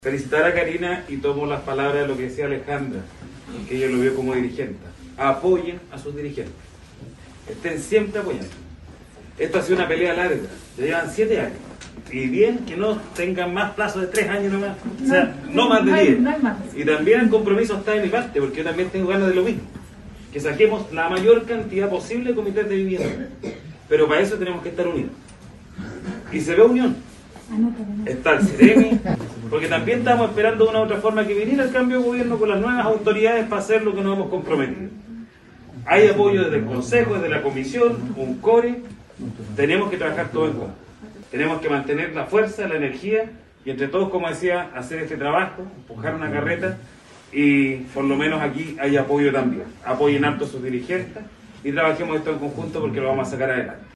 Felicitar a Karina y tomo las palabras de lo que decía Alejandra, que ella lo vio como dirigente. Apoyen a sus dirigentes. Estén siempre apoyando. Esto ha sido una pelea larga, ya llevan 7 años. Y bien que no tengan más plazo de 3 años nomás, o sea, no más de 10. Y también el compromiso está de mi parte, porque yo también tengo ganas de lo mismo. Que saquemos la mayor cantidad posible de comités de vivienda. Pero para eso tenemos que estar unidos. Y se ve unión. Está el CEREMI, porque también estamos esperando de una u otra forma que viniera el cambio de gobierno con las nuevas autoridades para hacer lo que nos hemos comprometido. Hay apoyo desde el Consejo, desde la Comisión, un core. Tenemos que trabajar todos en conjunto. Tenemos que mantener la fuerza, la energía y entre todos, como decía, hacer este trabajo, empujar una carreta y por lo menos aquí hay apoyo también. Apoyen harto a sus dirigentes y trabajemos esto en conjunto porque lo vamos a sacar adelante.